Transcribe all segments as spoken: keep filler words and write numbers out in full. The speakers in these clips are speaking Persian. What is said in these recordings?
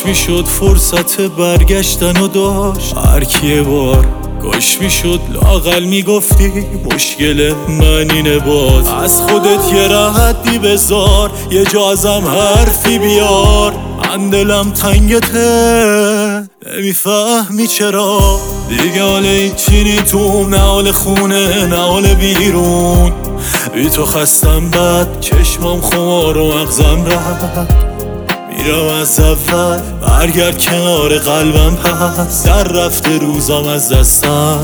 کاش میشد فرصت برگشتن و داشت هر کی بار کاش میشد لااقل میگفتی مشکل من اینه باز از خودت یه راحتی بذار یه جا ازم حرفی بیار من دلم تنگته نمیفهمی چرا دیگه حال هیچی نی تو نه حال خونه نه حال بیرون بی تو خستم بد چشمام خمار و مغزم رفت میرم از اول برگرد کنار قلبم پس در رفته روزام از دستم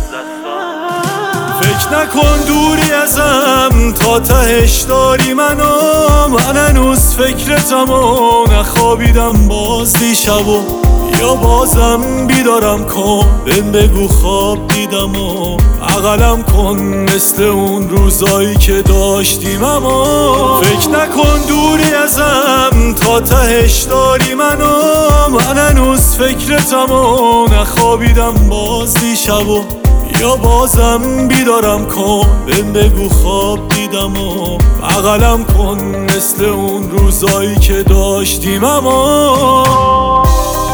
فکر نکن دوری ازم تا تهش داری منو من هنوز فکرتم و نخوابیدم باز دیشب و یا بازم بیدارم کن بهم بگو خواب دیدم و بغلم کن مثل اون روزایی که داشتیم اما فکر نکن دوری ازم تا تهش داری منو من هنوز فکرتم و نخوابیدم باز دیشب و یا بازم بیدارم کن بهم بگو خواب دیدم و بغلم کن مثل اون روزایی که داشتیم اما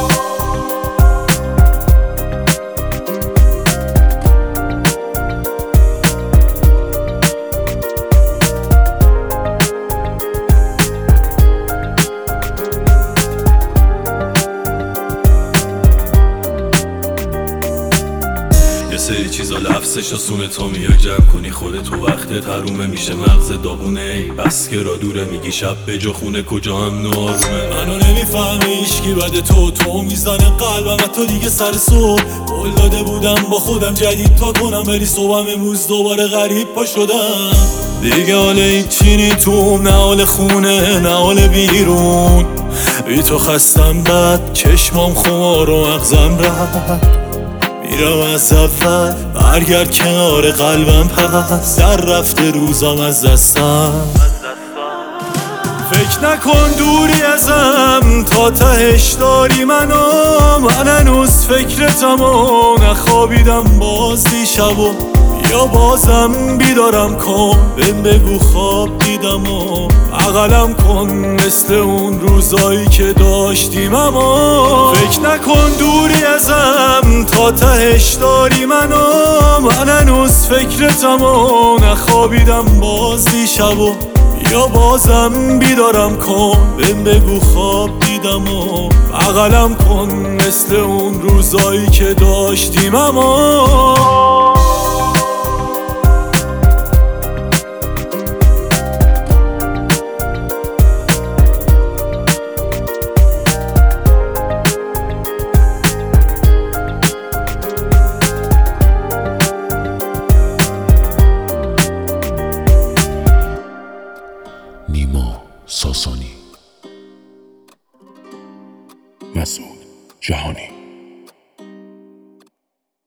یه سری چیزا لفظش آسونه تا میای جمع کنی خودتو وقتت حرومه میشه مغز داغونه ای بس که را دوره میگی شب به جا خونه کجا هم نارومه منو نمیفهمی هیچکی بده تو تو میزنه قلبم و تو دیگه سر صبح قول داده بودم با خودم جدید تا کنم ولی صبحم امروز دوباره غریب پا شدم دیگه حال هیچی نی تو نه حال خونه نه حال بیرون بی تو خستم بد چشمام خمار و مغزم رفت میرم از اول برگرد کنار قلبم پس در رفته روزام از دستم فکر نکن دوری ازم تا تهش داری منو من هنوز فکرتم و نخوابیدم باز دیشب و یا بازم بیدارم کن بهم بگو خواب دیدم و بغلم کن مثل اون روزایی که داشتیم اما فکر نکن دوری ازم تا تهش داری منو من هنوز فکرتم و نخوابیدم باز دیشب و یا بازم بیدارم کن بهم بگو خواب دیدم و بغلم کن مثل اون روزایی که داشتیم اما نیما ساسانی، مسعود جهانی.